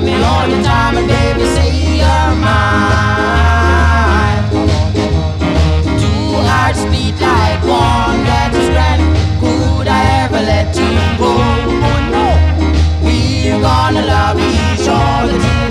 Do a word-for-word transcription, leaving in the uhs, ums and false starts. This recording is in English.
me all the time, and baby, say you're mine. Two hearts beat like one, that is grand. Could I ever let you go? Oh no, we're gonna love each other till